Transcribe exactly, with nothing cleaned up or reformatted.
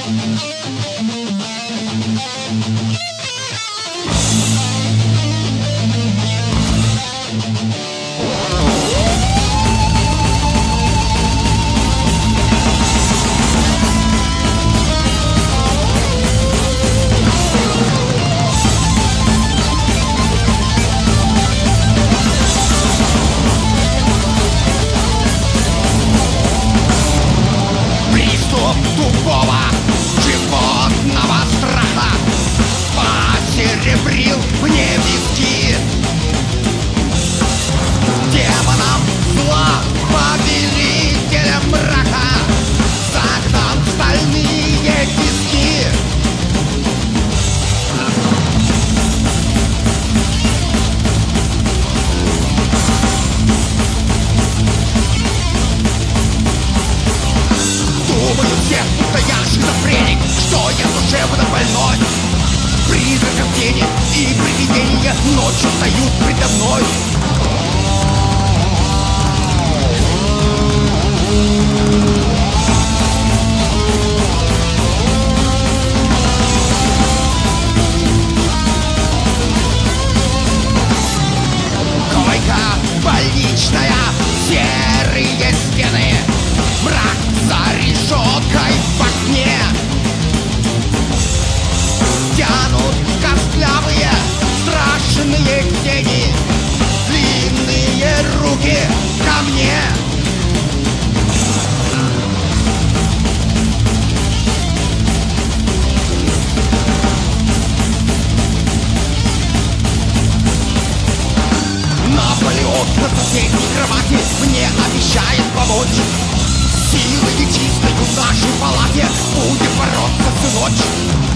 Тупого животного страха посеребрил мне виски. Демоном зла, повелителем мрака, загнан в стальные тиски. Думаю все, будто я шизофреник, что я душевно больной. Призраков тени и привидения ночью встают предо мной. Койка больничная, серые стены, мрак за решеткой в окне. Тянут костлявые страшные тени, длинные руки ко мне. Наполеон на соседней кровати мне обещает помочь. Силой нечистой в нашей палате будем бороться всю ночь.